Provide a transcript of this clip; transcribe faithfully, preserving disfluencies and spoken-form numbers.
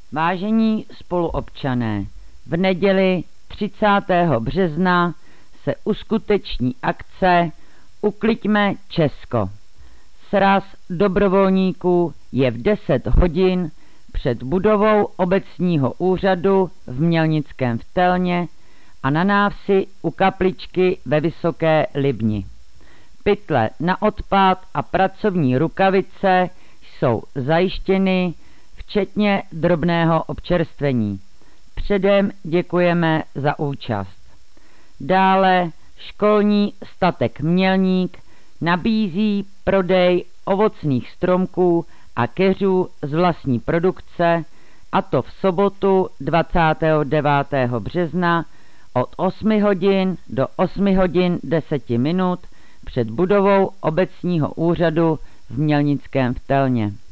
Vážení spoluobčané, v neděli třicátého března se uskuteční akce Ukliďme Česko. Sraz dobrovolníků je v deset hodin před budovou obecního úřadu v Mělnickém v Telně a na návsi u kapličky ve Vysoké Libni. Pytle na odpad a pracovní rukavice jsou zajištěny, včetně drobného občerstvení. Předem děkujeme za účast. Dále školní statek Mělník nabízí prodej ovocných stromků a keřů z vlastní produkce, a to v sobotu dvacátého devátého března od osmi hodin do osmi hodin deset minut před budovou obecního úřadu v Mělnickém v Telně.